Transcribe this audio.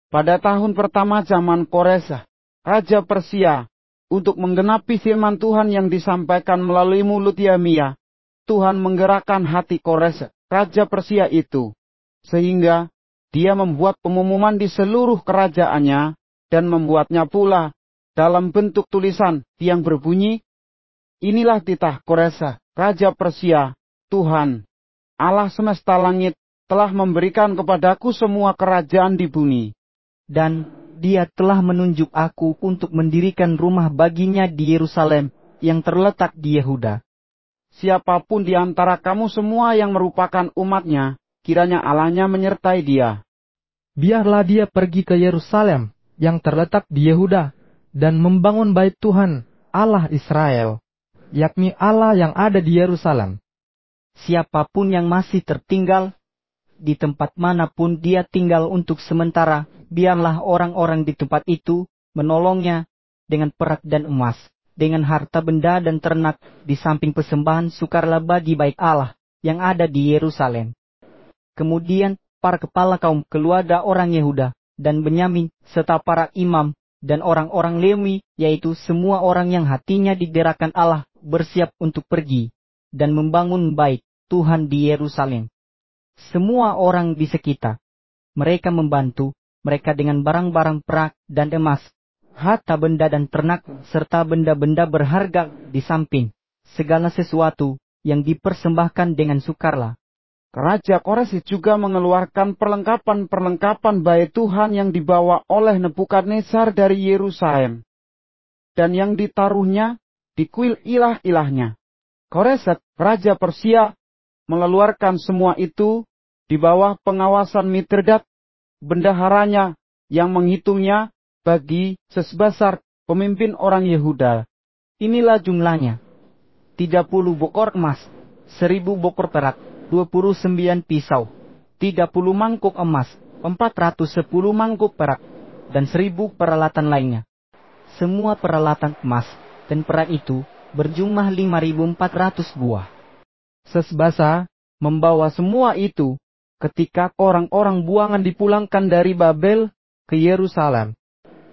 pada tahun pertama zaman Koresah, Raja Persia, untuk menggenapi firman Tuhan yang disampaikan melalui mulut Yeremia, Tuhan menggerakkan hati Koresah, Raja Persia itu, sehingga dia membuat pengumuman di seluruh kerajaannya, dan membuatnya pula dalam bentuk tulisan yang berbunyi, "Inilah titah Koresah, Raja Persia, Tuhan, Allah semesta langit, telah memberikan kepadaku semua kerajaan di bumi. Dan dia telah menunjuk aku untuk mendirikan rumah baginya di Yerusalem yang terletak di Yehuda. Siapapun di antara kamu semua yang merupakan umatnya, kiranya Allahnya menyertai dia. Biarlah dia pergi ke Yerusalem yang terletak di Yehuda dan membangun bait Tuhan, Allah Israel, yakni Allah yang ada di Yerusalem. Siapapun yang masih tertinggal di tempat manapun dia tinggal untuk sementara, biarlah orang-orang di tempat itu menolongnya dengan perak dan emas, dengan harta benda dan ternak, di samping persembahan sukarlaba di bait Allah yang ada di Yerusalem." Kemudian para kepala kaum keluarga orang Yehuda dan Benyamin, serta para imam dan orang-orang Lewi, yaitu semua orang yang hatinya digerakkan Allah, bersiap untuk pergi dan membangun bait Tuhan di Yerusalem. Semua orang di sekitar mereka membantu mereka dengan barang-barang perak dan emas, harta benda dan ternak, serta benda-benda berharga, di samping segala sesuatu yang dipersembahkan dengan sukarela. Raja Koresh juga mengeluarkan perlengkapan-perlengkapan bait Tuhan yang dibawa oleh Nebukadnezar dari Yerusalem, dan yang ditaruhnya di kuil ilah-ilahnya. Koresh, Raja Persia, mengeluarkan semua itu di bawah pengawasan Mitredat, bendaharanya, yang menghitungnya bagi Sesbasar, pemimpin orang Yehuda. Inilah jumlahnya: 30 bokor emas, 1000 bokor perak, 29 pisau, 30 mangkuk emas, 410 mangkuk perak, dan 1000 peralatan lainnya. Semua peralatan emas dan perak itu berjumlah 5.400 buah. Sesbasar membawa semua itu ketika orang-orang buangan dipulangkan dari Babel ke Yerusalem.